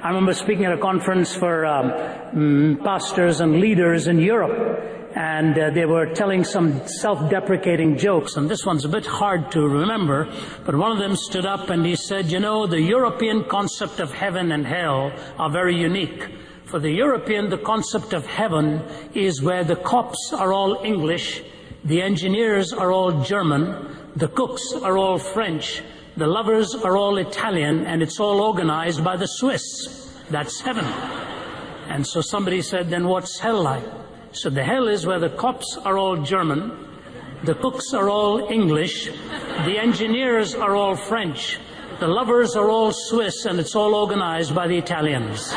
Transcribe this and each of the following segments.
I remember speaking at a conference for pastors and leaders in Europe, and they were telling some self-deprecating jokes, and this one's a bit hard to remember, but one of them stood up and he said, you know, the European concept of heaven and hell are very unique. For the European, the concept of heaven is where the cops are all English, the engineers are all German, the cooks are all French, the lovers are all Italian, and it's all organized by the Swiss. That's heaven. And so somebody said, then what's hell like? So the hell is where the cops are all German, the cooks are all English, the engineers are all French, the lovers are all Swiss, and it's all organized by the Italians.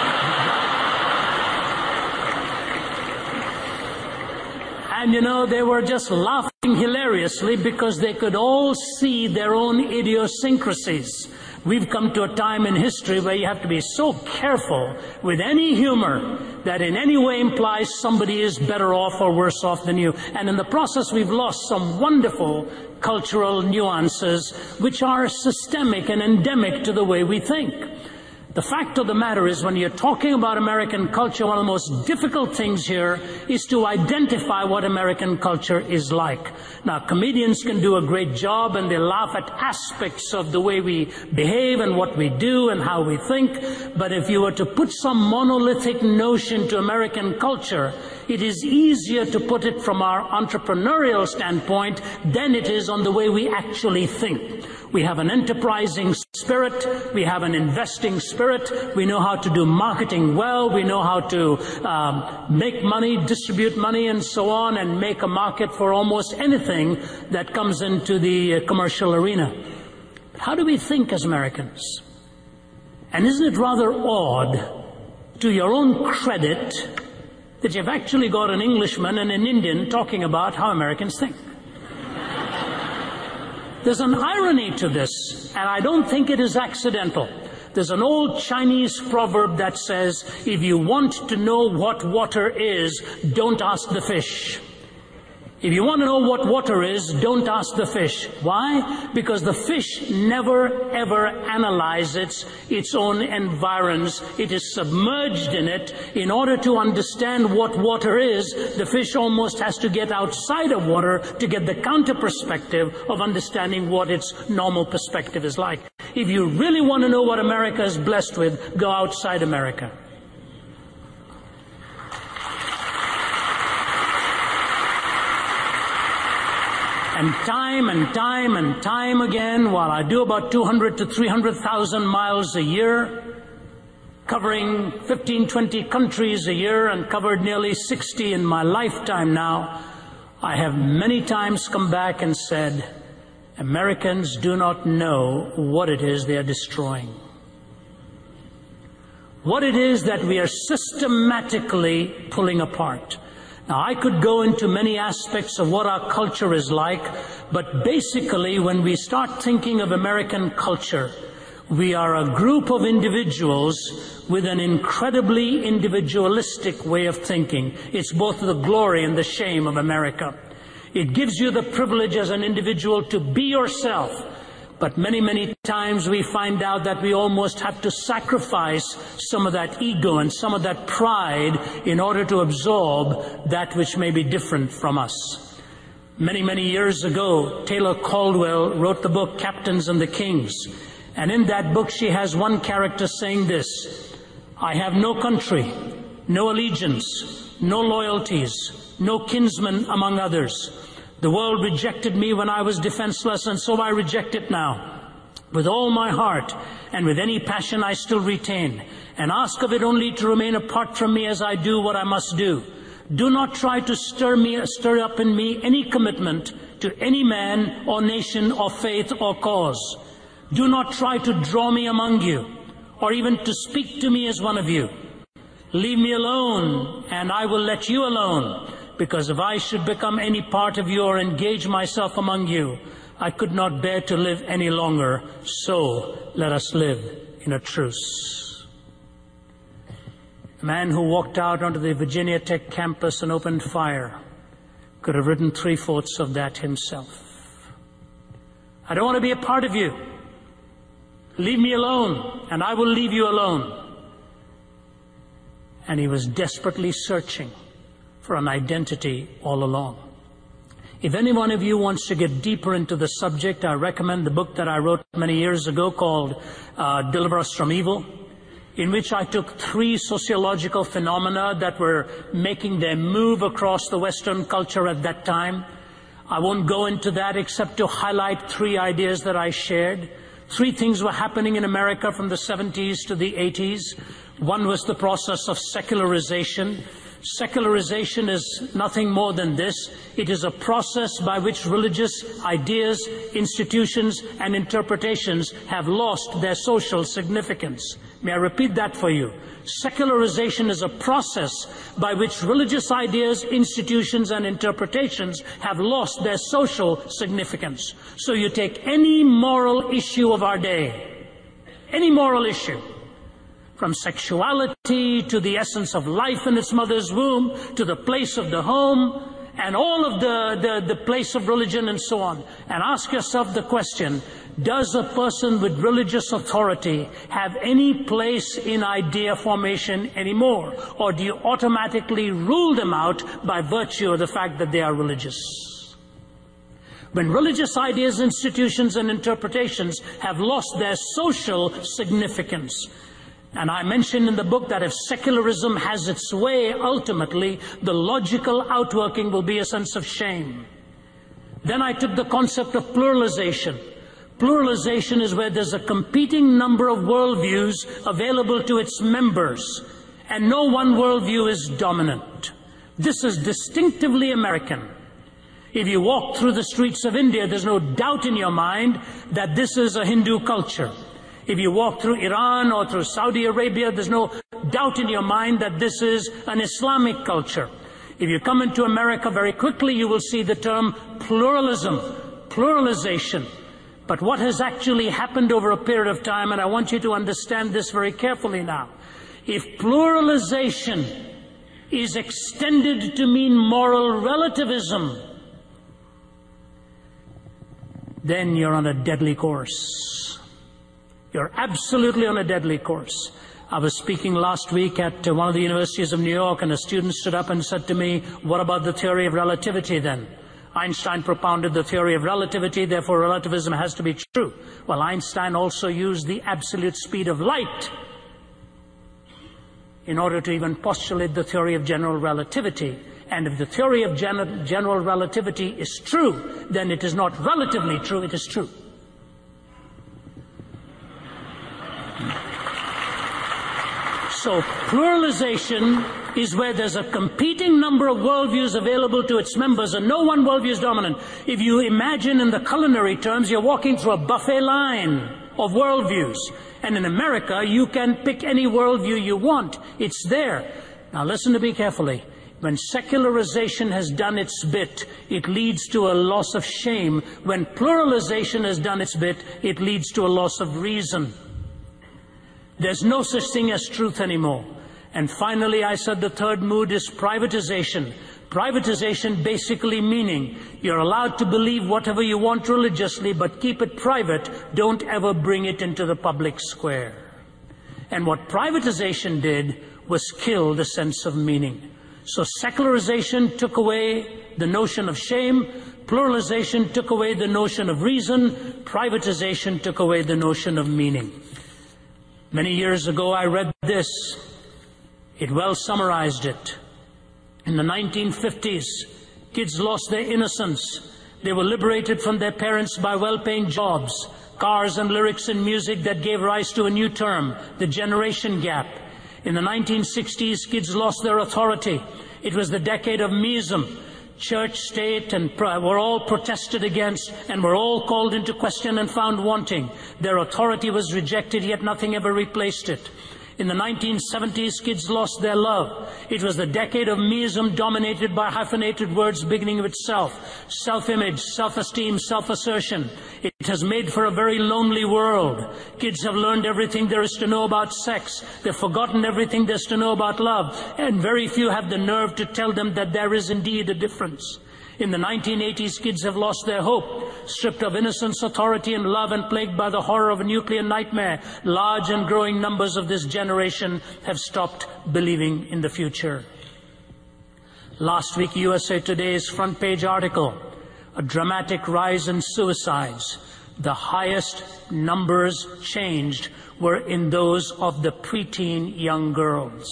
And you know, they were just laughing hilariously because they could all see their own idiosyncrasies. We've come to a time in history where you have to be so careful with any humor that in any way implies somebody is better off or worse off than you. And in the process, we've lost some wonderful cultural nuances which are systemic and endemic to the way we think. The fact of the matter is, when you're talking about American culture, one of the most difficult things here is to identify what American culture is like. Now, comedians can do a great job, and they laugh at aspects of the way we behave and what we do and how we think. But if you were to put some monolithic notion to American culture, it is easier to put it from our entrepreneurial standpoint than it is on the way we actually think. We have an enterprising spirit, we have an investing spirit, we know how to do marketing well, we know how to make money, distribute money, and so on, and make a market for almost anything that comes into the commercial arena. But how do we think as Americans? And isn't it rather odd, to your own credit, that you've actually got an Englishman and an Indian talking about how Americans think? There's an irony to this, and I don't think it is accidental. There's an old Chinese proverb that says, if you want to know what water is, don't ask the fish. If you want to know what water is, don't ask the fish. Why? Because the fish never, ever analyzes its own environs. It is submerged in it. In order to understand what water is, the fish almost has to get outside of water to get the counter perspective of understanding what its normal perspective is like. If you really want to know what America is blessed with, go outside America. And time again, while I do about 200 to 300,000 miles a year, covering 15, 20 countries a year, and covered nearly 60 in my lifetime now, I have many times come back and said, Americans do not know what it is they are destroying. What it is that we are systematically pulling apart. Now, I could go into many aspects of what our culture is like, but basically, when we start thinking of American culture, we are a group of individuals with an incredibly individualistic way of thinking. It's both the glory and the shame of America. It gives you the privilege as an individual to be yourself. But many, many times we find out that we almost have to sacrifice some of that ego and some of that pride in order to absorb that which may be different from us. Many, many years ago, Taylor Caldwell wrote the book Captains and the Kings. And in that book, she has one character saying this: I have no country, no allegiance, no loyalties, no kinsmen among others. The world rejected me when I was defenseless, and so I reject it now. With all my heart and with any passion I still retain, and ask of it only to remain apart from me as I do what I must do. Do not try to stir up in me any commitment to any man or nation or faith or cause. Do not try to draw me among you, or even to speak to me as one of you. Leave me alone, and I will let you alone. Because if I should become any part of you or engage myself among you, I could not bear to live any longer. So let us live in a truce. A man who walked out onto the Virginia Tech campus and opened fire could have written 3/4 of that himself. I don't want to be a part of you. Leave me alone, and I will leave you alone. and he was desperately searching for an identity all along. If any one of you wants to get deeper into the subject, I recommend the book that I wrote many years ago called Deliver Us from Evil, in which I took 3 sociological phenomena that were making their move across the Western culture at that time. I won't go into that except to highlight 3 ideas that I shared. 3 things were happening in America from the 70s to the 80s. One was the process of secularization. Secularization is nothing more than this. It is a process by which religious ideas, institutions, and interpretations have lost their social significance. May I repeat that for you? Secularization is a process by which religious ideas, institutions, and interpretations have lost their social significance. So you take any moral issue of our day, any moral issue, from sexuality to the essence of life in its mother's womb, to the place of the home, and all of the place of religion and so on. And ask yourself the question, does a person with religious authority have any place in idea formation anymore? Or do you automatically rule them out by virtue of the fact that they are religious? When religious ideas, institutions, and interpretations have lost their social significance, and I mentioned in the book that if secularism has its way, ultimately, the logical outworking will be a sense of shame. Then I took the concept of pluralization. Pluralization is where there's a competing number of worldviews available to its members, and no one worldview is dominant. This is distinctively American. If you walk through the streets of India, there's no doubt in your mind that this is a Hindu culture. If you walk through Iran or through Saudi Arabia, there's no doubt in your mind that this is an Islamic culture. If you come into America very quickly, you will see the term pluralism, pluralization. But what has actually happened over a period of time, and I want you to understand this very carefully now, if pluralization is extended to mean moral relativism, then you're on a deadly course. You're absolutely on a deadly course. I was speaking last week at one of the universities of New York, and a student stood up and said to me, what about the theory of relativity then? Einstein propounded the theory of relativity, therefore relativism has to be true. Well, Einstein also used the absolute speed of light in order to even postulate the theory of general relativity. And if the theory of general relativity is true, then it is not relatively true, it is true. So pluralization is where there's a competing number of worldviews available to its members, and no one worldview is dominant. If you imagine in the culinary terms, you're walking through a buffet line of worldviews. And in America, you can pick any worldview you want. It's there. Now listen to me carefully. When secularization has done its bit, it leads to a loss of shame. When pluralization has done its bit, it leads to a loss of reason. There's no such thing as truth anymore. And finally, I said the third mood is privatization. Privatization basically meaning you're allowed to believe whatever you want religiously, but keep it private. Don't ever bring it into the public square. And what privatization did was kill the sense of meaning. So secularization took away the notion of shame. Pluralization took away the notion of reason. Privatization took away the notion of meaning. Many years ago, I read this. It well summarized it. In the 1950s, kids lost their innocence. They were liberated from their parents by well-paying jobs, cars and lyrics and music that gave rise to a new term, the generation gap. In the 1960s, kids lost their authority. It was the decade of meism. Church, state, and were all protested against and were all called into question and found wanting. Their authority was rejected, yet nothing ever replaced it. In the 1970s, kids lost their love. It was the decade of meism dominated by hyphenated words beginning with self, self-image, self-esteem, self-assertion. It has made for a very lonely world. Kids have learned everything there is to know about sex. They've forgotten everything there's to know about love. And very few have the nerve to tell them that there is indeed a difference. In the 1980s, kids have lost their hope, stripped of innocence, authority, and love, and plagued by the horror of a nuclear nightmare. Large and growing numbers of this generation have stopped believing in the future. Last week, USA Today's front page article, a dramatic rise in suicides. The highest numbers changed were in those of the preteen young girls.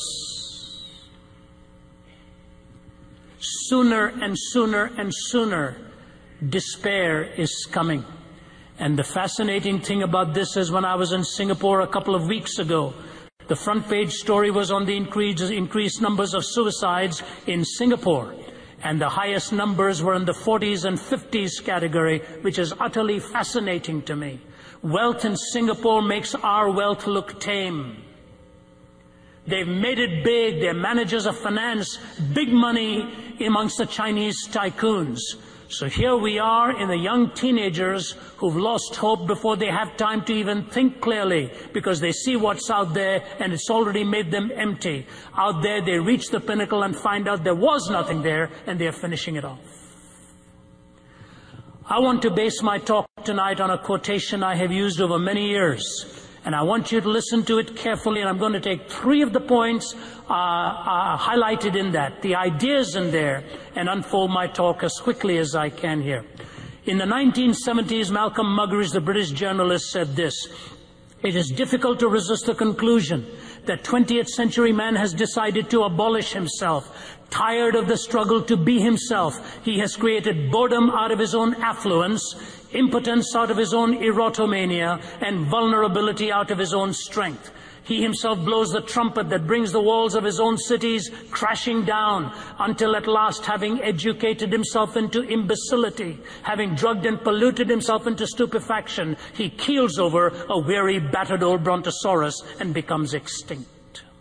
Sooner and sooner and sooner, despair is coming. And the fascinating thing about this is when I was in Singapore a couple of weeks ago, the front page story was on the increased numbers of suicides in Singapore. And the highest numbers were in the 40s and 50s category, which is utterly fascinating to me. Wealth in Singapore makes our wealth look tame. They've made it big. They're managers of finance, big money amongst the Chinese tycoons. So here we are in the young teenagers who've lost hope before they have time to even think clearly, because they see what's out there and it's already made them empty. Out there they reach the pinnacle and find out there was nothing there, and they're finishing it off. I want to base my talk tonight on a quotation I have used over many years. And I want you to listen to it carefully, and I'm going to take 3 of the points highlighted in that, the ideas in there, and unfold my talk as quickly as I can here. In the 1970s, Malcolm Muggeridge, the British journalist, said this: "It is difficult to resist the conclusion that 20th century man has decided to abolish himself. Tired of the struggle to be himself, he has created boredom out of his own affluence, impotence out of his own erotomania, and vulnerability out of his own strength. He himself blows the trumpet that brings the walls of his own cities crashing down, until at last, having educated himself into imbecility, having drugged and polluted himself into stupefaction, he keels over a weary, battered old brontosaurus and becomes extinct."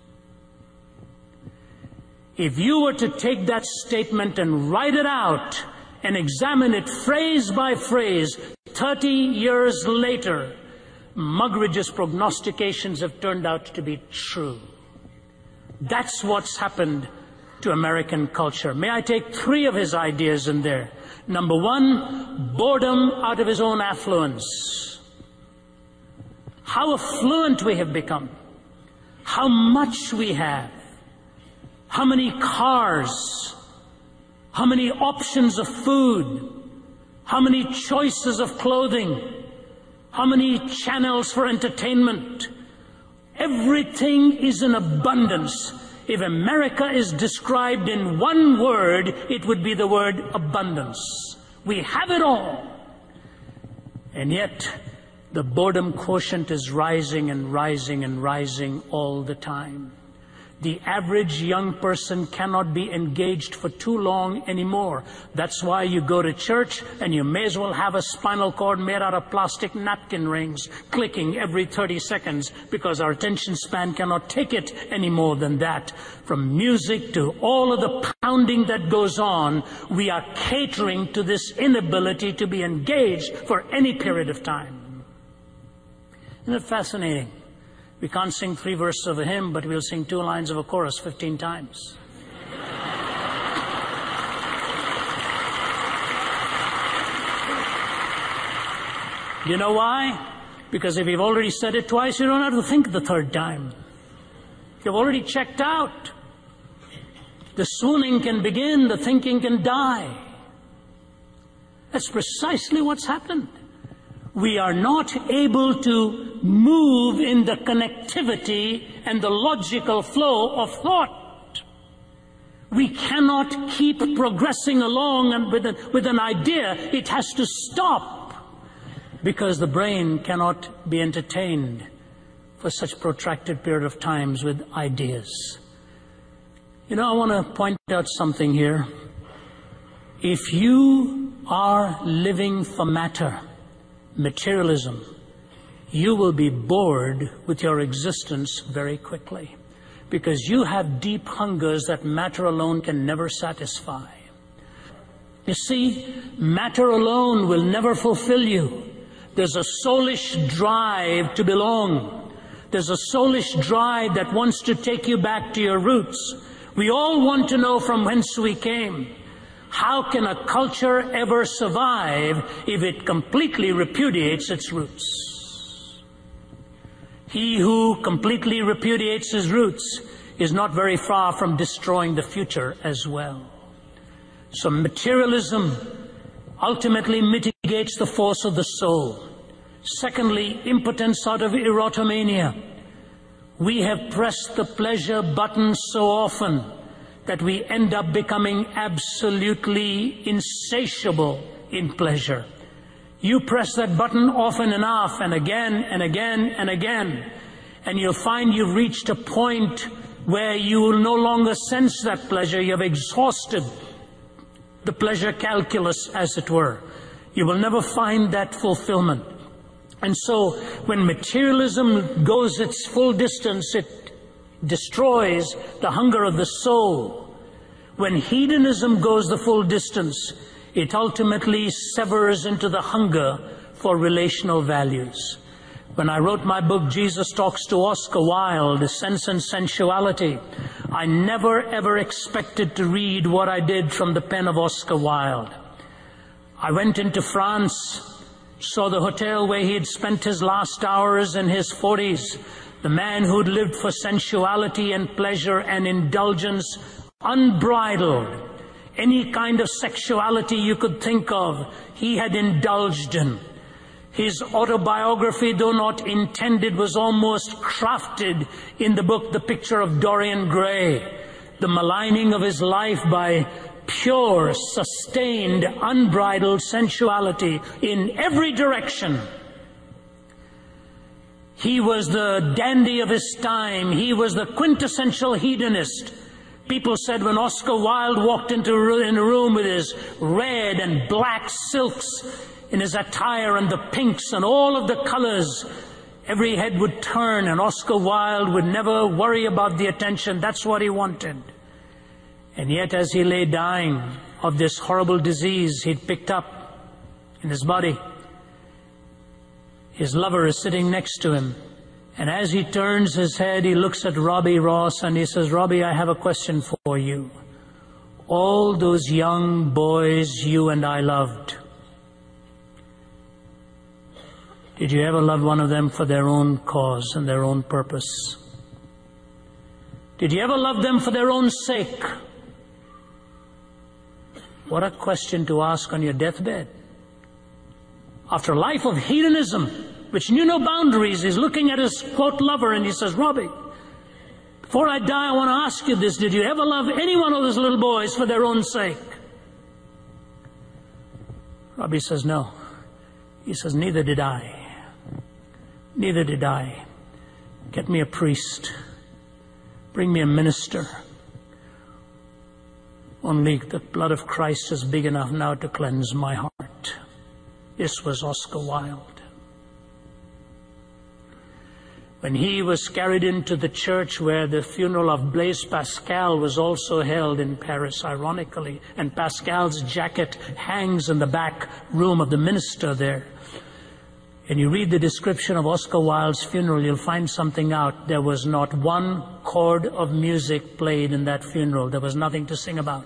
If you were to take that statement and write it out and examine it phrase by phrase, 30 years later, Muggeridge's prognostications have turned out to be true. That's what's happened to American culture. May I take 3 of his ideas in there? Number 1, boredom out of his own affluence. How affluent we have become. How much we have. How many cars. How many options of food. How many choices of clothing. How many channels for entertainment. Everything is in abundance. If America is described in one word, it would be the word abundance. We have it all. And yet, the boredom quotient is rising and rising and rising all the time. The average young person cannot be engaged for too long anymore. That's why you go to church and you may as well have a spinal cord made out of plastic napkin rings clicking every 30 seconds, because our attention span cannot take it any more than that. From music to all of the pounding that goes on, we are catering to this inability to be engaged for any period of time. Isn't it fascinating? We can't sing 3 verses of a hymn, but we'll sing 2 lines of a chorus 15 times. You know why? Because if you've already said it twice, you don't have to think the 3rd time. You've already checked out. The swooning can begin, the thinking can die. That's precisely what's happened. We are not able to move in the connectivity and the logical flow of thought. We cannot keep progressing along and with an idea. It has to stop, because the brain cannot be entertained for such protracted period of times with ideas. You know, I want to point out something here. If you are living for matter, materialism, you will be bored with your existence very quickly, because you have deep hungers that matter alone can never satisfy. You see, matter alone will never fulfill you. There's a soulish drive to belong. There's a soulish drive that wants to take you back to your roots. We all want to know from whence we came. How can a culture ever survive if it completely repudiates its roots? He who completely repudiates his roots is not very far from destroying the future as well. So materialism ultimately mitigates the force of the soul. Secondly, impotence out of erotomania. We have pressed the pleasure button so often that we end up becoming absolutely insatiable in pleasure. You press that button often enough, and again and again and again, and you'll find you've reached a point where you will no longer sense that pleasure. You have exhausted the pleasure calculus, as it were. You will never find that fulfillment. And so when materialism goes its full distance, it destroys the hunger of the soul. When hedonism goes the full distance, it ultimately severs into the hunger for relational values. When I wrote my book, Jesus Talks to Oscar Wilde, Sense and Sensuality, I never ever expected to read what I did from the pen of Oscar Wilde. I went into France, saw the hotel where he had spent his last hours in his 40s, the man who'd lived for sensuality and pleasure and indulgence, unbridled. Any kind of sexuality you could think of, he had indulged in. His autobiography, though not intended, was almost crafted in the book, The Picture of Dorian Gray. The maligning of his life by pure, sustained, unbridled sensuality in every direction. He was the dandy of his time. He was the quintessential hedonist. People said when Oscar Wilde walked in a room with his red and black silks in his attire and the pinks and all of the colors, every head would turn, and Oscar Wilde would never worry about the attention. That's what he wanted. And yet, as he lay dying of this horrible disease he'd picked up in his body, his lover is sitting next to him. And as he turns his head, he looks at Robbie Ross and he says, "Robbie, I have a question for you. All those young boys you and I loved, did you ever love one of them for their own cause and their own purpose? Did you ever love them for their own sake?" What a question to ask on your deathbed. After a life of hedonism, which knew no boundaries, he's looking at his, quote, lover, and he says, "Robbie, before I die, I want to ask you this. Did you ever love any one of those little boys for their own sake?" Robbie says, "No." He says, "Neither did I. Neither did I. Get me a priest. Bring me a minister. Only the blood of Christ is big enough now to cleanse my heart." This was Oscar Wilde. When he was carried into the church where the funeral of Blaise Pascal was also held in Paris, ironically, and Pascal's jacket hangs in the back room of the minister there, and you read the description of Oscar Wilde's funeral, you'll find something out. There was not one chord of music played in that funeral. There was nothing to sing about.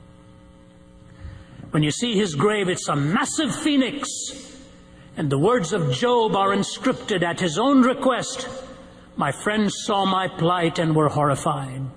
When you see his grave, it's a massive phoenix, and the words of Job are inscripted at his own request. "My friends saw my plight and were horrified."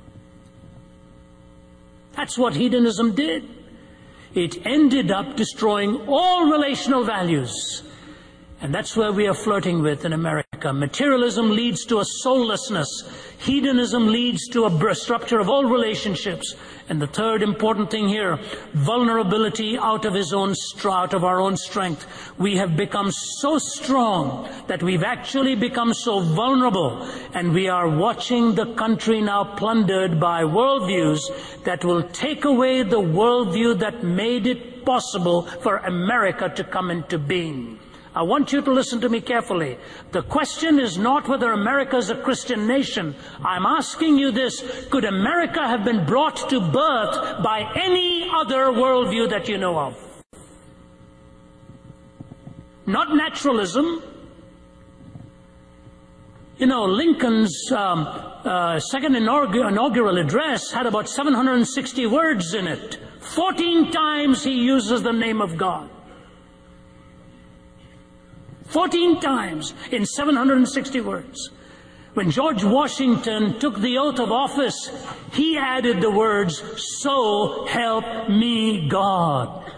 That's what hedonism did. It ended up destroying all relational values. And that's where we are flirting with in America. Materialism leads to a soullessness. Hedonism leads to a structure of all relationships. And the third important thing here, vulnerability out of our own strength. We have become so strong that we've actually become so vulnerable. And we are watching the country now plundered by worldviews that will take away the worldview that made it possible for America to come into being. I want you to listen to me carefully. The question is not whether America is a Christian nation. I'm asking you this: could America have been brought to birth by any other worldview that you know of? Not naturalism. You know, Lincoln's second inaugural address had about 760 words in it. 14 times he uses the name of God. 14 times in 760 words. When George Washington took the oath of office, he added the words, "So help me God."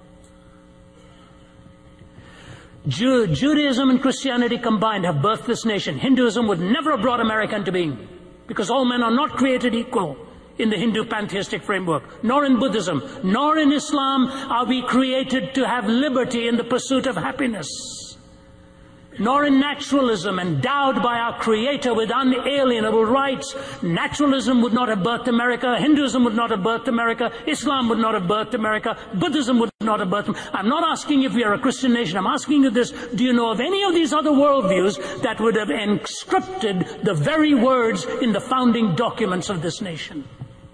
Judaism and Christianity combined have birthed this nation. Hinduism would never have brought America into being, because all men are not created equal in the Hindu pantheistic framework, nor in Buddhism, nor in Islam are we created to have liberty in the pursuit of happiness, nor in naturalism, endowed by our Creator with unalienable rights. Naturalism would not have birthed America, Hinduism would not have birthed America, Islam would not have birthed America, Buddhism would not have birthed America. I'm not asking if we are a Christian nation, I'm asking you this: do you know of any of these other worldviews that would have encrypted the very words in the founding documents of this nation?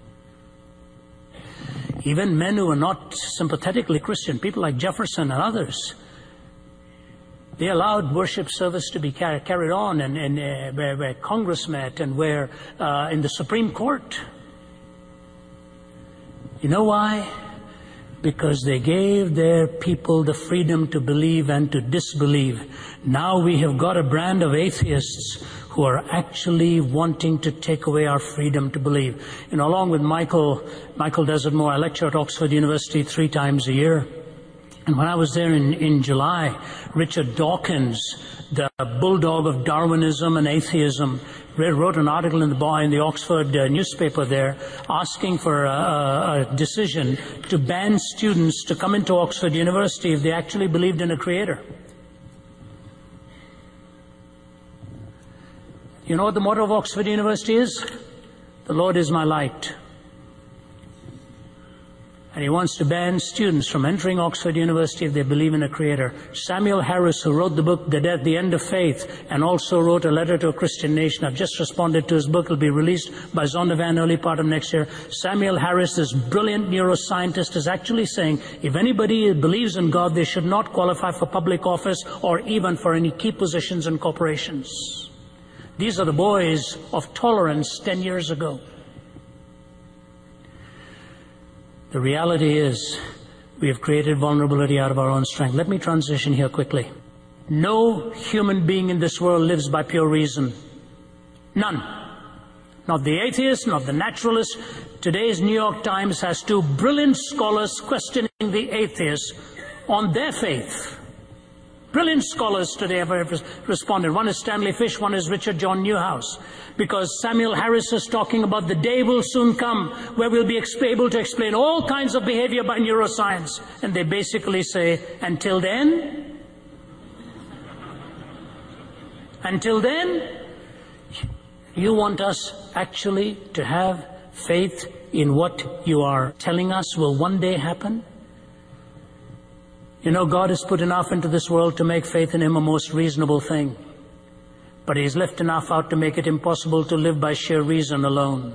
Even men who are not sympathetically Christian, people like Jefferson and others, they allowed worship service to be carried on and where Congress met and where in the Supreme Court. You know why? Because they gave their people the freedom to believe and to disbelieve. Now we have got a brand of atheists who are actually wanting to take away our freedom to believe. You know, along with Michael Desert Moore, I lecture at Oxford University 3 times a year. And when I was there in July, Richard Dawkins, the bulldog of Darwinism and atheism, wrote an article in the Oxford newspaper there, asking for a decision to ban students to come into Oxford University if they actually believed in a creator. You know what the motto of Oxford University is? The Lord is my light. And he wants to ban students from entering Oxford University if they believe in a creator. Samuel Harris, who wrote the book The End of Faith, and also wrote a letter to a Christian nation. I've just responded to his book. It'll be released by Zondervan early part of next year. Samuel Harris, this brilliant neuroscientist, is actually saying if anybody believes in God, they should not qualify for public office or even for any key positions in corporations. These are the boys of tolerance 10 years ago. The reality is, we have created vulnerability out of our own strength. Let me transition here quickly. No human being in this world lives by pure reason. None. Not the atheist, not the naturalist. Today's New York Times has 2 brilliant scholars questioning the atheists on their faith. Brilliant scholars today have responded. One is Stanley Fish, one is Richard John Newhouse. Because Samuel Harris is talking about the day will soon come where we'll be able to explain all kinds of behavior by neuroscience. And they basically say, until then, you want us actually to have faith in what you are telling us will one day happen? You know, God has put enough into this world to make faith in Him a most reasonable thing. But He's left enough out to make it impossible to live by sheer reason alone.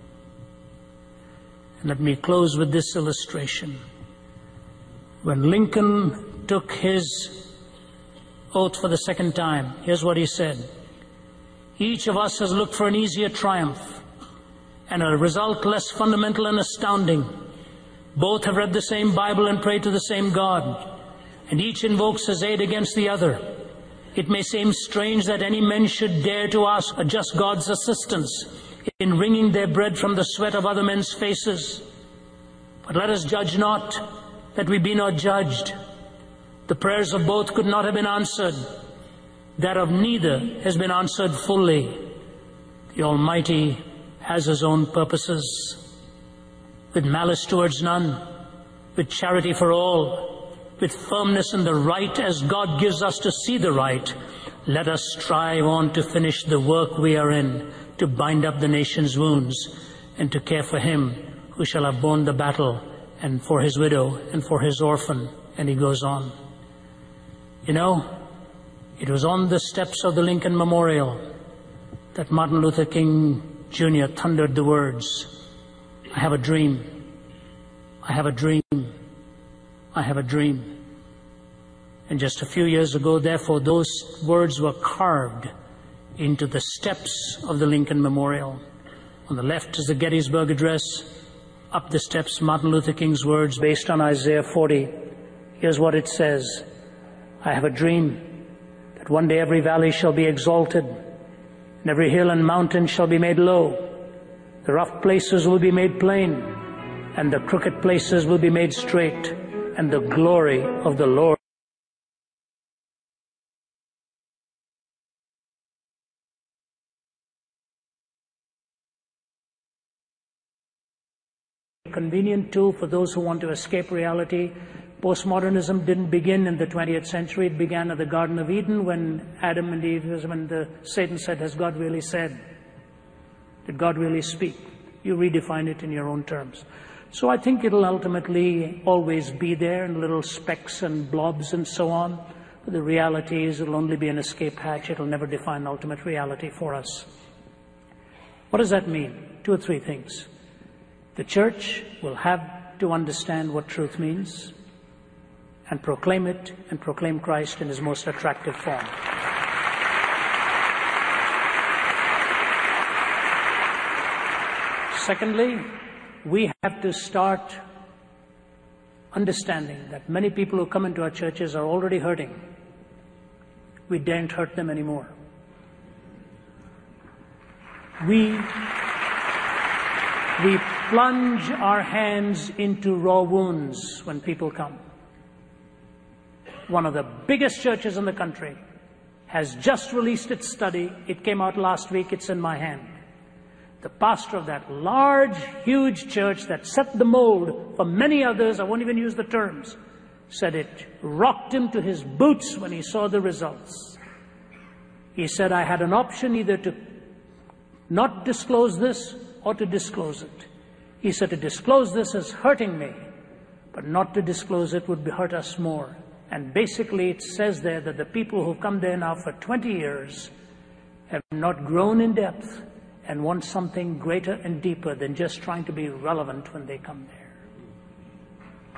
And let me close with this illustration. When Lincoln took his oath for the second time, here's what he said. Each of us has looked for an easier triumph and a result less fundamental and astounding. Both have read the same Bible and prayed to the same God, and each invokes His aid against the other. It may seem strange that any men should dare to ask a just God's assistance in wringing their bread from the sweat of other men's faces. But let us judge not, that we be not judged. The prayers of both could not have been answered. That of neither has been answered fully. The Almighty has His own purposes. With malice towards none, with charity for all, with firmness in the right as God gives us to see the right, let us strive on to finish the work we are in, to bind up the nation's wounds, and to care for him who shall have borne the battle, and for his widow, and for his orphan. And he goes on. You know, it was on the steps of the Lincoln Memorial that Martin Luther King Jr. thundered the words, I have a dream. I have a dream. I have a dream. And just a few years ago, therefore, those words were carved into the steps of the Lincoln Memorial. On the left is the Gettysburg Address. up the steps Martin Luther King's words based on Isaiah 40. Here's what it says. I have a dream that one day every valley shall be exalted, and every hill and mountain shall be made low. The rough places will be made plain, and the crooked places will be made straight, and the glory of the Lord. Convenient tool for those who want to escape reality. Postmodernism didn't begin in the 20th century. It began at the Garden of Eden when Adam and Eve, when Satan said, has God really said? Did God really speak? You redefine it in your own terms. So I think it'll ultimately always be there in little specks and blobs and so on. But the reality is it'll only be an escape hatch. It'll never define ultimate reality for us. What does that mean? 2 or 3 things. The church will have to understand what truth means and proclaim it and proclaim Christ in his most attractive form. Secondly, we have to start understanding that many people who come into our churches are already hurting. We daren't hurt them anymore. We plunge our hands into raw wounds when people come. One of the biggest churches in the country has just released its study. It came out last week. It's in my hand. The pastor of that large, huge church that set the mold for many others, I won't even use the terms, said it rocked him to his boots when he saw the results. He said, I had an option either to not disclose this or to disclose it. He said, to disclose this is hurting me, but not to disclose it would hurt us more. And basically it says there that the people who've come there now for 20 years have not grown in depth and want something greater and deeper than just trying to be relevant when they come there.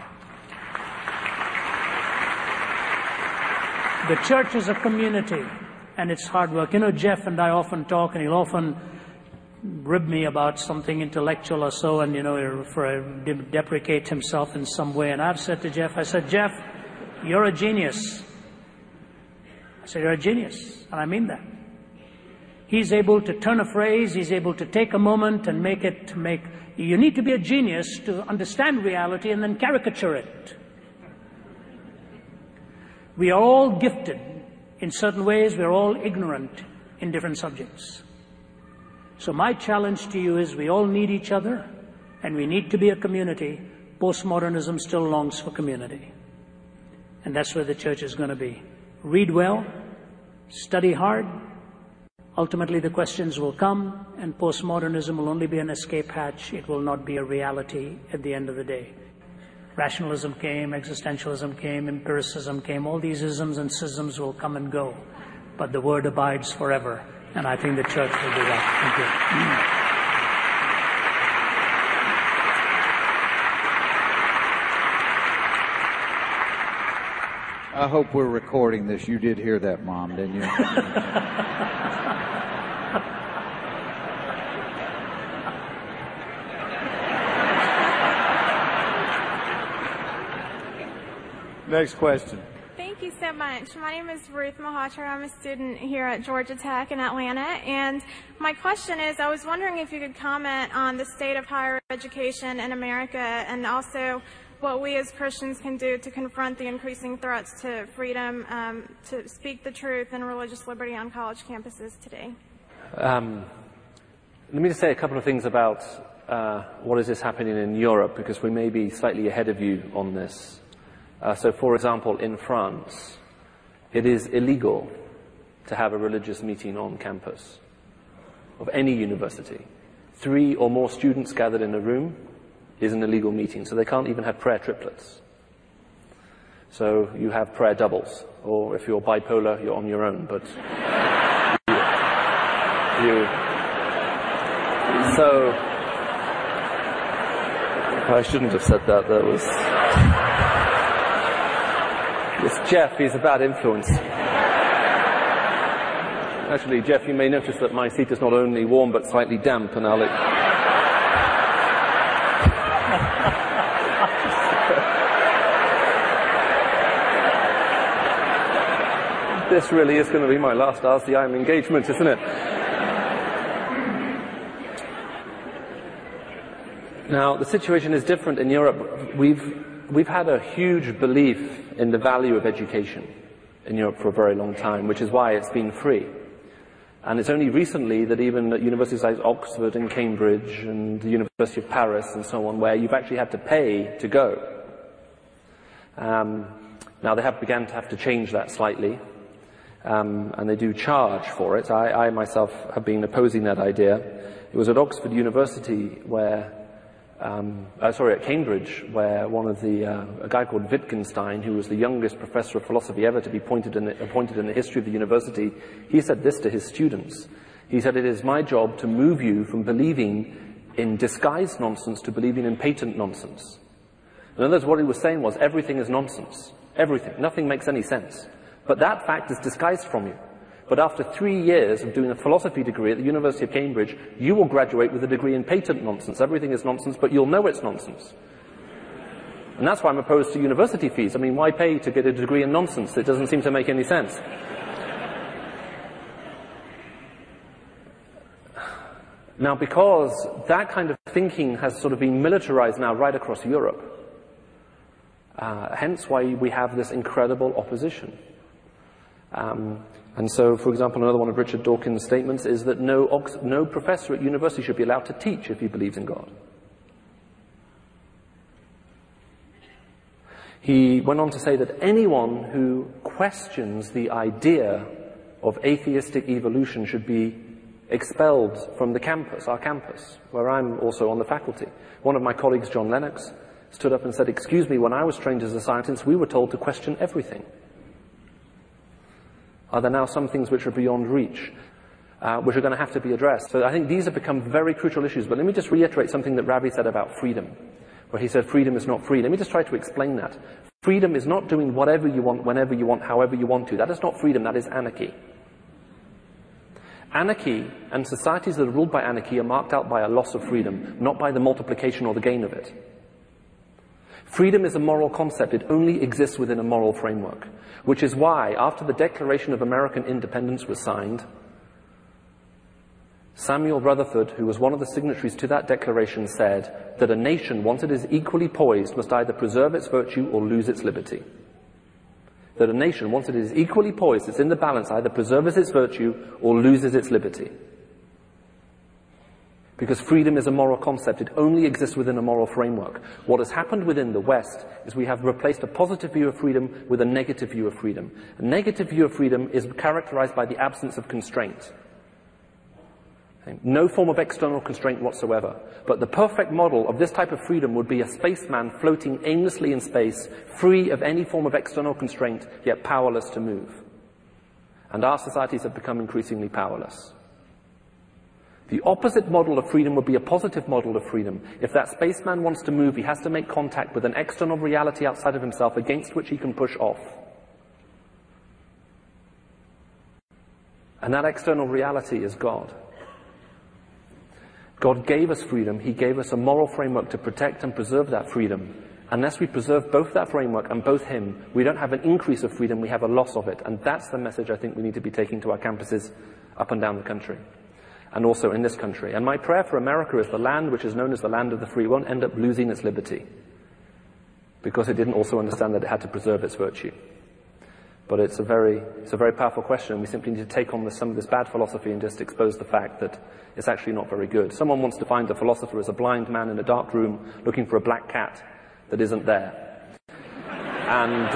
The church is a community, and it's hard work. You know, Jeff and I often talk, and he'll often rib me about something intellectual or so, and, you know, deprecate himself in some way. And I've said to Jeff, I said, Jeff, you're a genius. I said, you're a genius, and I mean that. He's able to turn a phrase, he's able to take a moment and you need to be a genius to understand reality and then caricature it. We are all gifted in certain ways, we're all ignorant in different subjects. So my challenge to you is we all need each other and we need to be a community. Postmodernism still longs for community. And that's where the church is going to be. Read well, study hard. Ultimately, the questions will come, and postmodernism will only be an escape hatch. It will not be a reality at the end of the day. Rationalism came, existentialism came, empiricism came. All these isms and schisms will come and go. But the word abides forever, and I think the church will do that. Thank you. I hope we're recording this. You did hear that, Mom, didn't you? Next question. Thank you so much. My name is Ruth Malhotra. I'm a student here at Georgia Tech in Atlanta. And my question is, I was wondering if you could comment on the state of higher education in America and also what we as Christians can do to confront the increasing threats to freedom to speak the truth and religious liberty on college campuses today. Let me just say a couple of things about what is happening in Europe, because we may be slightly ahead of you on this. So, for example, in France, it is illegal to have a religious meeting on campus of any university. 3 or more students gathered in a room is an illegal meeting, so they can't even have prayer triplets. So you have prayer doubles, or if you're bipolar, you're on your own, but so I shouldn't have said that. That was it's Jeff. He's a bad influence. Actually, Jeff, you may notice that my seat is not only warm but slightly damp, and This really is going to be my last Ask the IM engagement, isn't it? Now, the situation is different in Europe. We've had a huge belief in the value of education in Europe for a very long time, which is why it's been free. And it's only recently that even at universities like Oxford and Cambridge and the University of Paris and so on, where you've actually had to pay to go. Now they have begun to have to change that slightly, and they do charge for it. I myself have been opposing that idea. It was at Oxford University where, at Cambridge, where a guy called Wittgenstein, who was the youngest professor of philosophy ever to be appointed in the history of the university, he said this to his students. He said, "It is my job to move you from believing in disguised nonsense to believing in patent nonsense." In other words, what he was saying was, everything is nonsense. Everything. Nothing makes any sense. But that fact is disguised from you. But after 3 years of doing a philosophy degree at the University of Cambridge, you will graduate with a degree in patent nonsense. Everything is nonsense, but you'll know it's nonsense. And that's why I'm opposed to university fees. I mean, why pay to get a degree in nonsense? It doesn't seem to make any sense. Now, because that kind of thinking has sort of been militarized now right across Europe, hence why we have this incredible opposition. And so, for example, another one of Richard Dawkins' statements is that no professor at university should be allowed to teach if he believes in God. He went on to say that anyone who questions the idea of atheistic evolution should be expelled from the campus, our campus, where I'm also on the faculty. One of my colleagues, John Lennox, stood up and said, "Excuse me, when I was trained as a scientist, we were told to question everything. Are there now some things which are beyond reach, which are going to have to be addressed?" So I think these have become very crucial issues. But let me just reiterate something that Ravi said about freedom, where he said freedom is not free. Let me just try to explain that. Freedom is not doing whatever you want, whenever you want, however you want to. That is not freedom, that is anarchy. Anarchy and societies that are ruled by anarchy are marked out by a loss of freedom, not by the multiplication or the gain of it. Freedom is a moral concept. It only exists within a moral framework, which is why, after the Declaration of American Independence was signed, Samuel Rutherford, who was one of the signatories to that declaration, said that a nation, once it is equally poised, must either preserve its virtue or lose its liberty. That a nation, once it is equally poised, it's in the balance, either preserves its virtue or loses its liberty. Because freedom is a moral concept. It only exists within a moral framework. What has happened within the West is we have replaced a positive view of freedom with a negative view of freedom. A negative view of freedom is characterized by the absence of constraint. No form of external constraint whatsoever. But the perfect model of this type of freedom would be a spaceman floating aimlessly in space, free of any form of external constraint, yet powerless to move. And our societies have become increasingly powerless. The opposite model of freedom would be a positive model of freedom. If that spaceman wants to move, he has to make contact with an external reality outside of himself against which he can push off. And that external reality is God. God gave us freedom. He gave us a moral framework to protect and preserve that freedom. Unless we preserve both that framework and both Him, we don't have an increase of freedom, we have a loss of it. And that's the message I think we need to be taking to our campuses up and down the country, and also in this country. And my prayer for America is the land which is known as the land of the free won't end up losing its liberty, because it didn't also understand that it had to preserve its virtue. But it's a very powerful question. We simply need to take on some of this bad philosophy and just expose the fact that it's actually not very good. Someone once defined a philosopher as a blind man in a dark room looking for a black cat that isn't there. And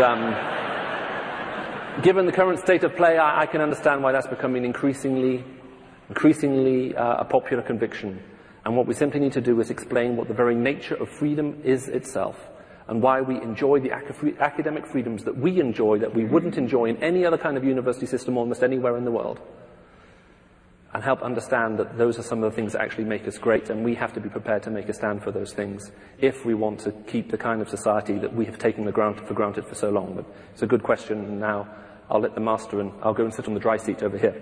given the current state of play, I can understand why that's becoming increasingly a popular conviction. And what we simply need to do is explain what the very nature of freedom is itself, and why we enjoy the academic freedoms that we enjoy that we wouldn't enjoy in any other kind of university system almost anywhere in the world. And help understand that those are some of the things that actually make us great, and we have to be prepared to make a stand for those things if we want to keep the kind of society that we have taken for granted for so long. But it's a good question, and now I'll let the master, and I'll go and sit on the dry seat over here.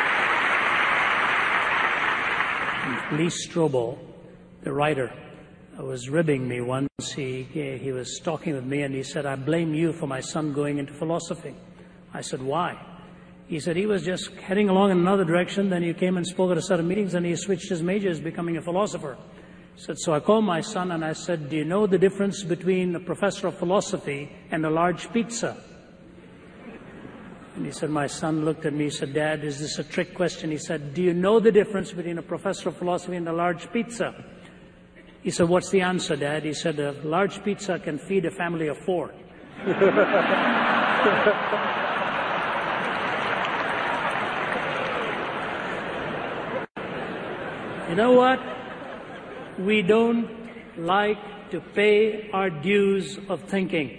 Lee Strobel, the writer was ribbing me once. He was talking with me and he said, "I blame you for my son going into philosophy." I said, "Why?" He said, "He was just heading along in another direction, then you came and spoke at a set of meetings and he switched his majors, becoming a philosopher." He said, "So I called my son and I said, 'Do you know the difference between a professor of philosophy and a large pizza?'" And he said, my son looked at me, he said, "Dad, is this a trick question?" He said, "Do you know the difference between a professor of philosophy and a large pizza?" He said, "What's the answer, Dad?" He said, "A large pizza can feed a family of 4. You know what? We don't like to pay our dues of thinking.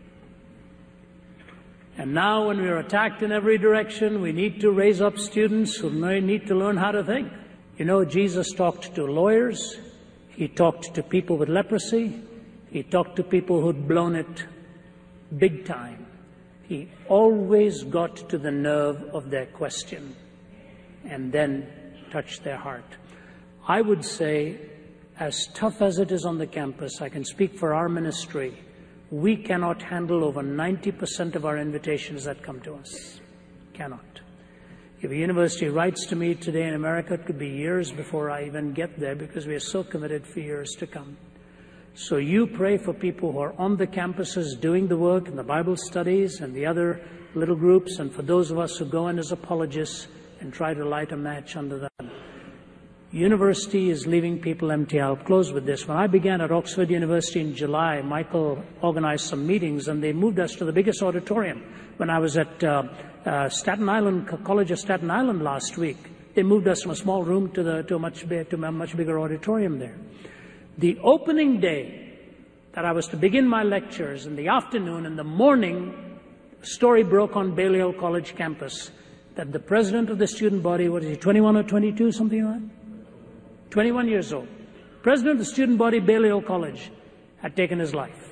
And now when we are attacked in every direction, we need to raise up students who may need to learn how to think. You know, Jesus talked to lawyers. He talked to people with leprosy. He talked to people who'd blown it big time. He always got to the nerve of their question and then touched their heart. I would say, as tough as it is on the campus, I can speak for our ministry, we cannot handle over 90% of our invitations that come to us. Cannot. If a university writes to me today in America, it could be years before I even get there because we are so committed for years to come. So you pray for people who are on the campuses doing the work and the Bible studies and the other little groups, and for those of us who go in as apologists and try to light a match under them. University is leaving people empty. I'll close with this. When I began at Oxford University in July, Michael organized some meetings and they moved us to the biggest auditorium. When I was at Staten Island, College of Staten Island last week, they moved us from a small room to a much bigger auditorium there. The opening day that I was to begin my lectures in the afternoon, in the morning, a story broke on Balliol College campus that the president of the student body, what is he, 21 or 22, something like that? 21 years old. President of the student body, Balliol College, had taken his life.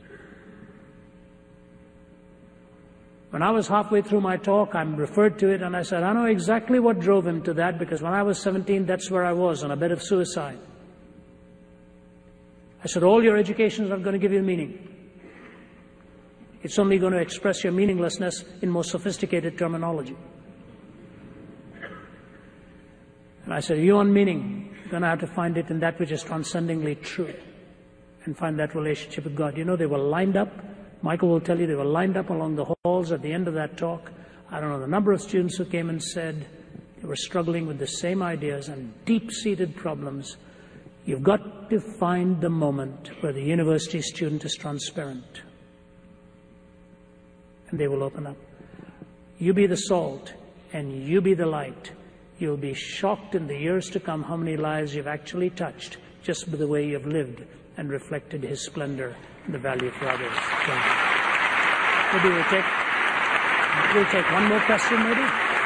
When I was halfway through my talk, I referred to it and I said, I know exactly what drove him to that, because when I was 17, that's where I was, on a bed of suicide. I said, all your education is not going to give you meaning. It's only going to express your meaninglessness in more sophisticated terminology. And I said, you want meaning? You're going to have to find it in that which is transcendingly true and find that relationship with God. You know, they were lined up. Michael will tell you they were lined up along the halls at the end of that talk. I don't know the number of students who came and said they were struggling with the same ideas and deep-seated problems. You've got to find the moment where the university student is transparent. And they will open up. You be the salt and you be the light. You'll be shocked in the years to come how many lives you've actually touched just by the way you've lived and reflected His splendor and the value for others. Maybe we'll take one more question, maybe?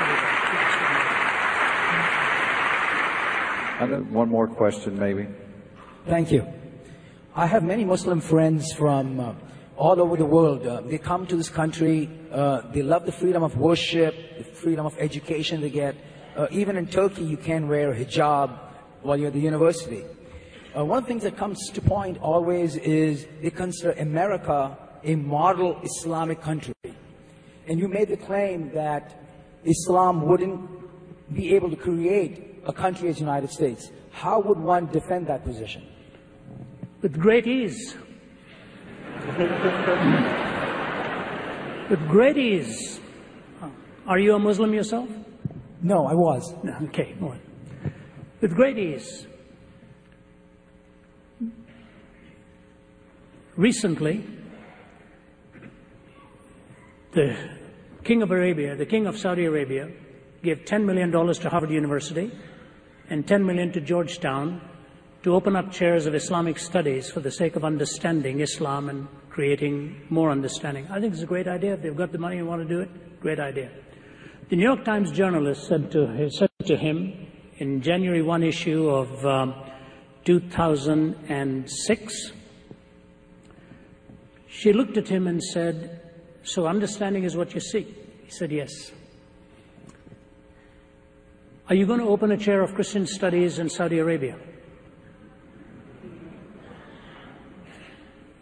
One more question, maybe. Thank you. I have many Muslim friends from all over the world. They come to this country. They love the freedom of worship, the freedom of education they get. Even in Turkey, you can wear a hijab while you're at the university. One of the things that comes to point always is they consider America a model Islamic country. And you made the claim that Islam wouldn't be able to create a country as the United States. How would one defend that position? With great ease. With great ease. Are you a Muslim yourself? No, I was. No, okay, go on. With great ease. Recently, the King of Arabia, the King of Saudi Arabia, gave $10 million to Harvard University and $10 million to Georgetown to open up chairs of Islamic studies for the sake of understanding Islam and creating more understanding. I think it's a great idea. If they've got the money and want to do it, great idea. The New York Times journalist said to him in January 1 issue of 2006, she looked at him and said, so understanding is what you seek? He said, yes. Are you going to open a chair of Christian studies in Saudi Arabia?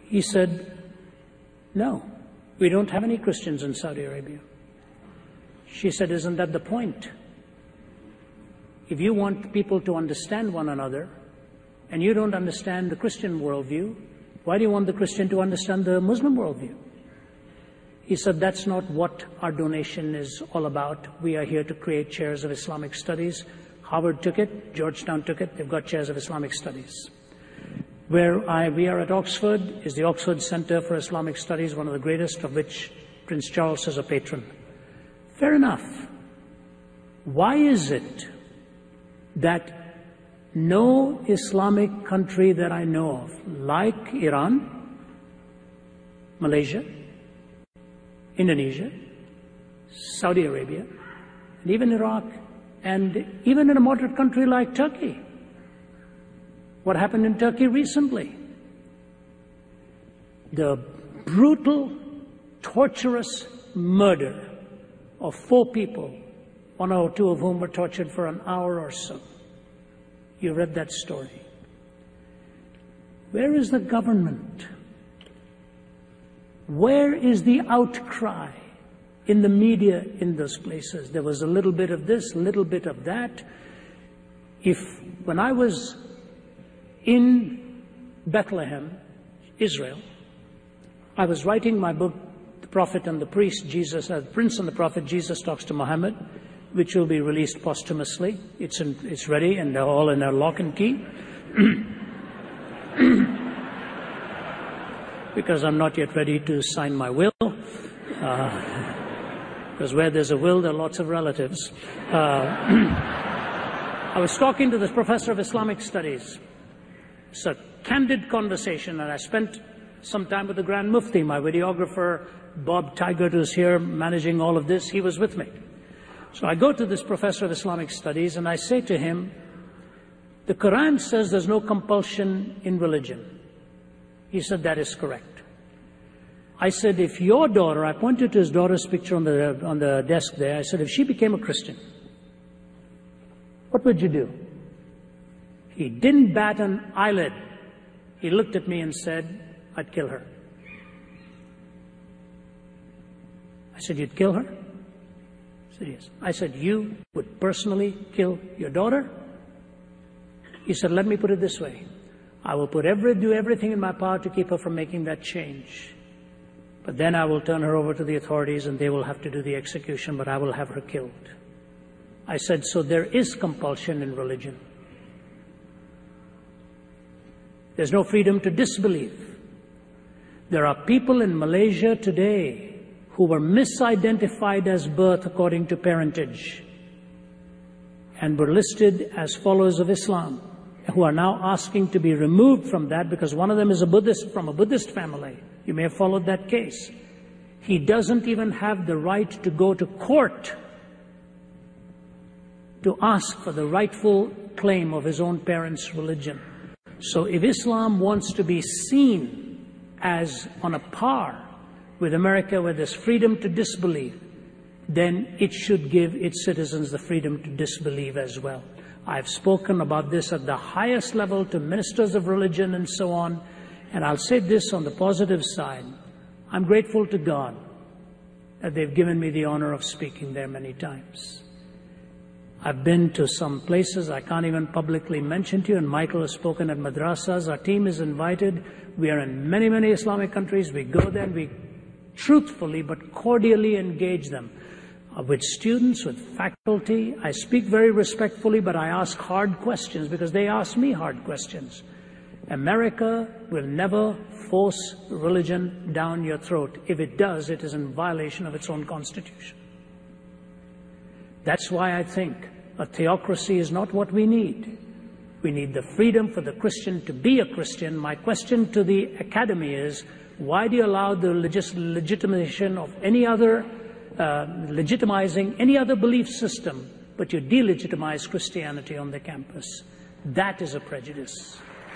He said, no, we don't have any Christians in Saudi Arabia. She said, isn't that the point? If you want people to understand one another, and you don't understand the Christian worldview, why do you want the Christian to understand the Muslim worldview? He said, that's not what our donation is all about. We are here to create chairs of Islamic studies. Harvard took it, Georgetown took it, they've got chairs of Islamic studies. Where we are at Oxford is the Oxford Center for Islamic Studies, one of the greatest, of which Prince Charles is a patron. Fair enough. Why is it that no Islamic country that I know of, like Iran, Malaysia, Indonesia, Saudi Arabia, and even Iraq, and even in a moderate country like Turkey? What happened in Turkey recently? The brutal, torturous murder of 4 people, 1 or 2 of whom were tortured for an hour or so. You read that story. Where is the government? Where is the outcry in the media in those places? There was a little bit of this, a little bit of that. When I was in Bethlehem, Israel, I was writing my book, The Prophet and the Priest, The Prince and the Prophet, Jesus Talks to Muhammad, which will be released posthumously. It's ready, and they're all in their lock and key. Because I'm not yet ready to sign my will. Because where there's a will, there are lots of relatives. I was talking to this professor of Islamic studies. It's a candid conversation, and I spent some time with the Grand Mufti. My videographer, Bob Tigert, who's here managing all of this, he was with me. So I go to this professor of Islamic studies, and I say to him, the Quran says there's no compulsion in religion. He said, that is correct. I said, if your daughter, I pointed to his daughter's picture on the desk there, I said, if she became a Christian, what would you do? He didn't bat an eyelid. He looked at me and said, I'd kill her. I said, you'd kill her? He said, yes. I said, you would personally kill your daughter? He said, let me put it this way. I will do everything in my power to keep her from making that change. But then I will turn her over to the authorities and they will have to do the execution, but I will have her killed. I said, so there is compulsion in religion. There's no freedom to disbelieve. There are people in Malaysia today who were misidentified as birth according to parentage and were listed as followers of Islam, who are now asking to be removed from that because one of them is a Buddhist, from a Buddhist family. You may have followed that case. He doesn't even have the right to go to court to ask for the rightful claim of his own parents' religion. So if Islam wants to be seen as on a par with America, where there's freedom to disbelieve, then it should give its citizens the freedom to disbelieve as well. I've spoken about this at the highest level to ministers of religion and so on, and I'll say this on the positive side. I'm grateful to God that they've given me the honor of speaking there many times. I've been to some places I can't even publicly mention to you, and Michael has spoken at madrasas. Our team is invited. We are in many, many Islamic countries. We go there and we truthfully but cordially engage them. With students, with faculty. I speak very respectfully, but I ask hard questions because they ask me hard questions. America will never force religion down your throat. If it does, it is in violation of its own constitution. That's why I think a theocracy is not what we need. We need the freedom for the Christian to be a Christian. My question to the academy is, why do you allow the legitimation of any other legitimizing any other belief system, but you delegitimize Christianity on the campus? That is a prejudice.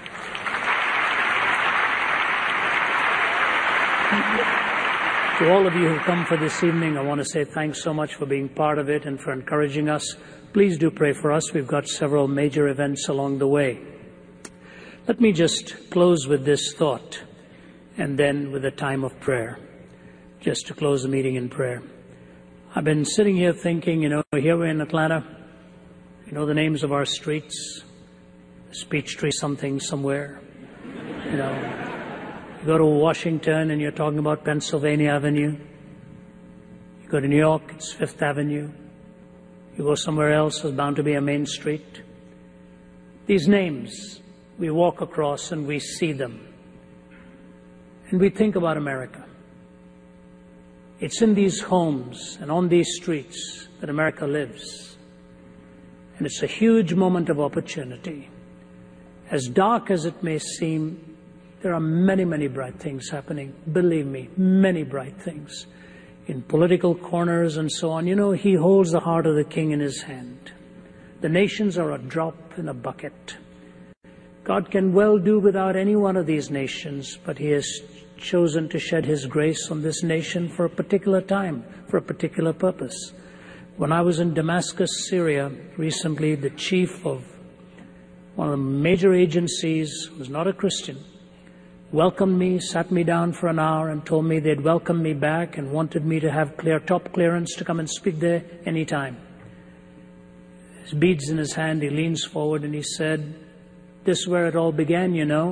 To all of you who come for this evening, I want to say thanks so much for being part of it and for encouraging us. Please do pray for us. We've got several major events along the way. Let me just close with this thought. and then with a time of prayer, just to close the meeting in prayer. I've been sitting here thinking, here we're in Atlanta, the names of our streets, Peachtree something somewhere, You go to Washington and you're talking about Pennsylvania Avenue. You go to New York, it's Fifth Avenue. You go somewhere else, there's bound to be a main street. These names, we walk across and we see them. And we think about America. It's in these homes and on these streets that America lives. And it's a huge moment of opportunity. As dark as it may seem, there are many, many bright things happening. Believe me, many bright things. In political corners and so on. He holds the heart of the king in his hand. The nations are a drop in a bucket. God can well do without any one of these nations, but he has chosen to shed his grace on this nation for a particular time, for a particular purpose. When I was in Damascus, Syria, recently, the chief of one of the major agencies, who was not a Christian, welcomed me, sat me down for an hour and told me they'd welcome me back and wanted me to have top clearance to come and speak there anytime. His beads in his hand, he leans forward and he said, "This is where it all began,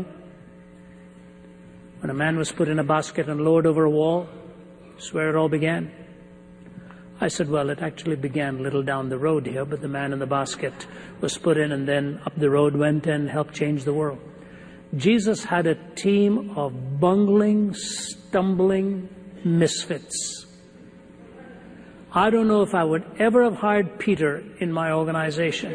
When a man was put in a basket and lowered over a wall, this is where it all began." I said, well, it actually began a little down the road here, but the man in the basket was put in and then up the road went and helped change the world. Jesus had a team of bungling, stumbling misfits. I don't know if I would ever have hired Peter in my organization.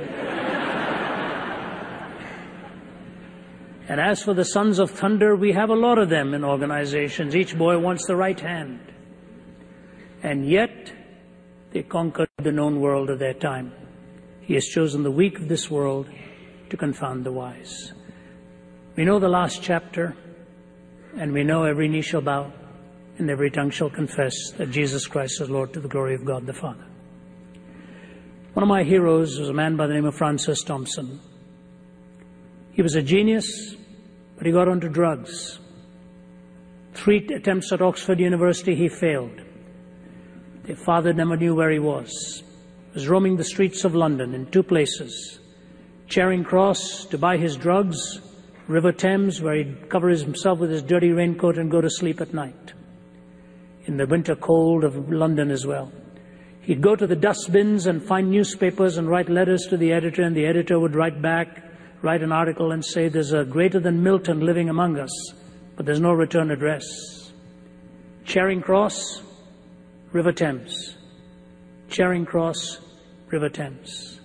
And as for the sons of thunder, we have a lot of them in organizations. Each boy wants the right hand. And yet, they conquered the known world of their time. He has chosen the weak of this world to confound the wise. We know the last chapter, and we know every knee shall bow, and every tongue shall confess that Jesus Christ is Lord, to the glory of God the Father. One of my heroes was a man by the name of Francis Thompson. He was a genius, but he got onto drugs. 3 attempts at Oxford University, he failed. Their father never knew where he was. He was roaming the streets of London in 2 places. Charing Cross to buy his drugs, River Thames, where he'd cover himself with his dirty raincoat and go to sleep at night. In the winter cold of London as well. He'd go to the dustbins and find newspapers and write letters to the editor, and the editor would write back, write an article and say, "There's a greater than Milton living among us, but there's no return address." Charing Cross, River Thames. Charing Cross, River Thames.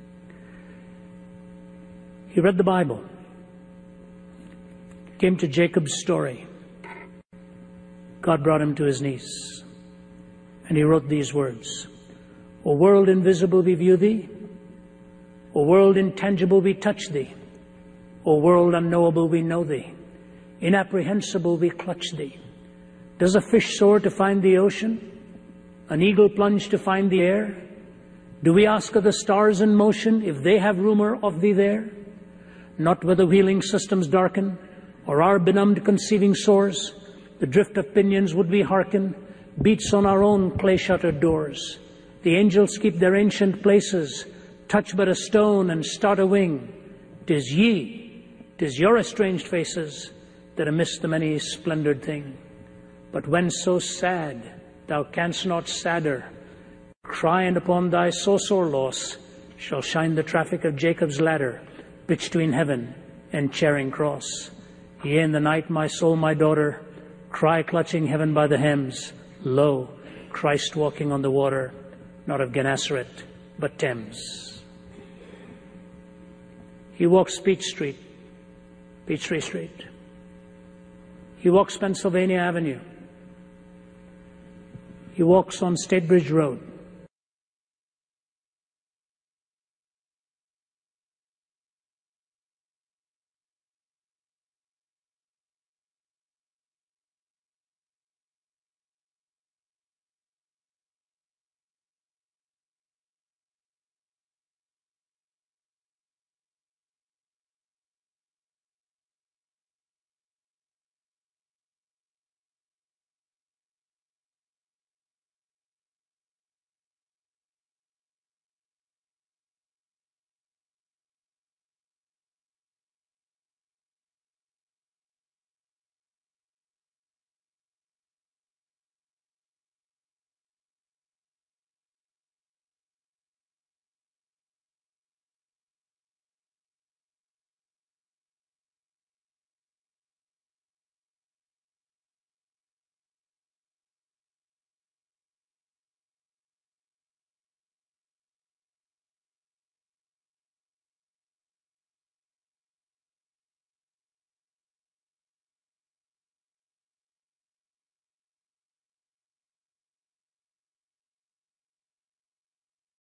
He read the Bible. Came to Jacob's story. God brought him to his knees. And he wrote these words. "O world invisible, we view thee. O world intangible, we touch thee. O world unknowable, we know thee. Inapprehensible, we clutch thee. Does a fish soar to find the ocean? An eagle plunge to find the air? Do we ask of the stars in motion if they have rumor of thee there? Not where the wheeling systems darken, or our benumbed conceiving soars, the drift of pinions would we hearken, beats on our own clay-shuttered doors. The angels keep their ancient places, touch but a stone and start a wing. 'Tis ye, 'tis your estranged faces, that amidst the many splendored thing. But when so sad, thou canst not sadder, crying upon thy so sore loss, shall shine the traffic of Jacob's ladder, between heaven and Charing Cross. Yea, in the night, my soul, my daughter, cry clutching heaven by the hems, lo, Christ walking on the water, not of Gennesaret, but Thames." He walks Peachtree Street. He walks Pennsylvania Avenue. He walks on State Bridge Road.